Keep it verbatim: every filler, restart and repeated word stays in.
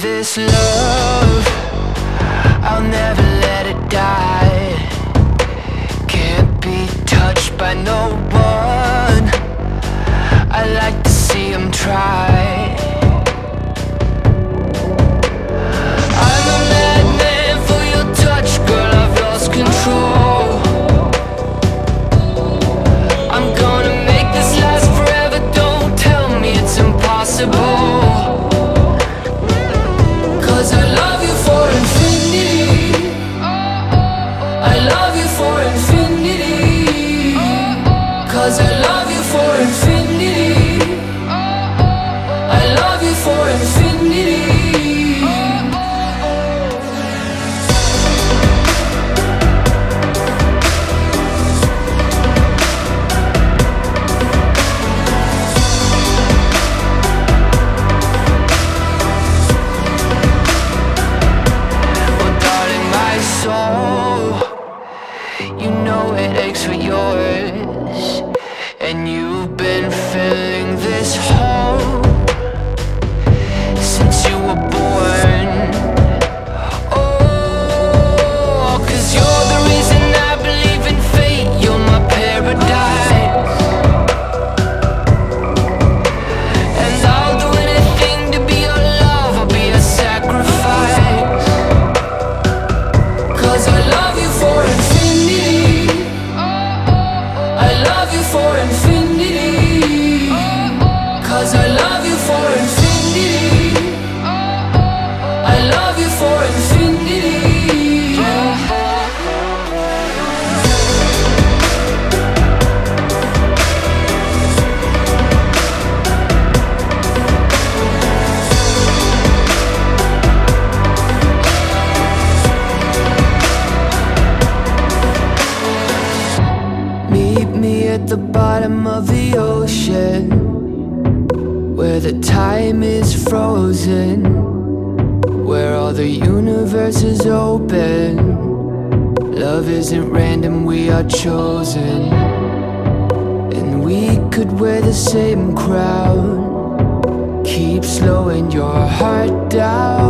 this love, I'll never let it die. Can't be touched by no one, I like to see him try. I'm a madman for your touch, girl, I've lost control. I'm gonna make this last forever, don't tell me it's impossible. Cause I love you for infinity, I love you for infinity. Cause I love you for infinity, I love you for infinity. You know it aches for yours, and you've been filling this hole since you were born. Oh, cause you're the reason I believe in fate, you're my paradise. And I'll do anything to be your love, I'll be a sacrifice. Cause I love you for infinity, I love you for infinity. Cause I love you for infinity, I love you for infinity. Meet me at the bottom of the ocean, where the time is frozen, where all the universe is open. Love isn't random, we are chosen. And we could wear the same crown, keep slowing your heart down.